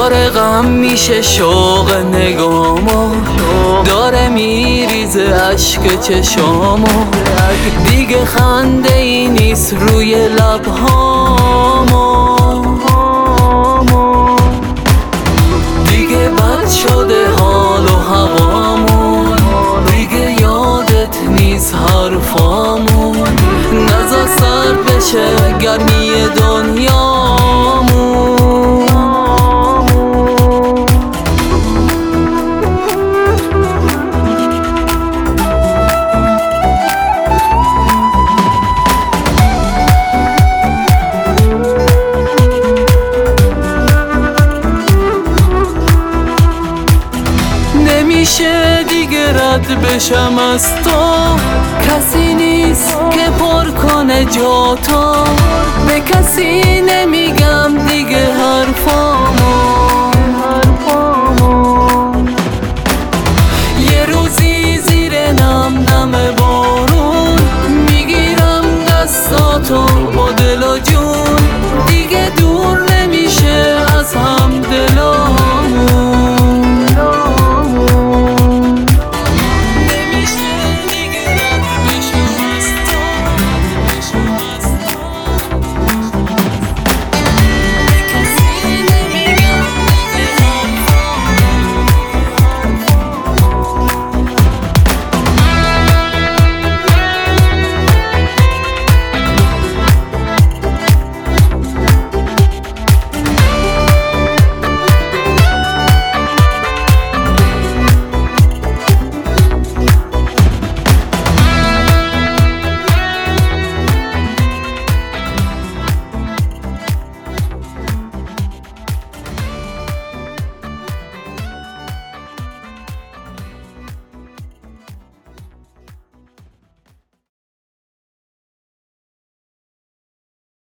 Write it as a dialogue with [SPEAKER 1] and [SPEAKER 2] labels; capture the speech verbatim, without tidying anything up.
[SPEAKER 1] داره غم میشه شوق نگامو، داره میریزه اشک چشامو، دیگه خنده ای نیست روی لبهامو، دیگه بد شده حال و هوامون، دیگه یادت نیست حرفامون، نذار سرد بشه گرمی دنیامون. نمیشه دیگه رد بشم از تو، کسی نیست که پر کنه جا تو،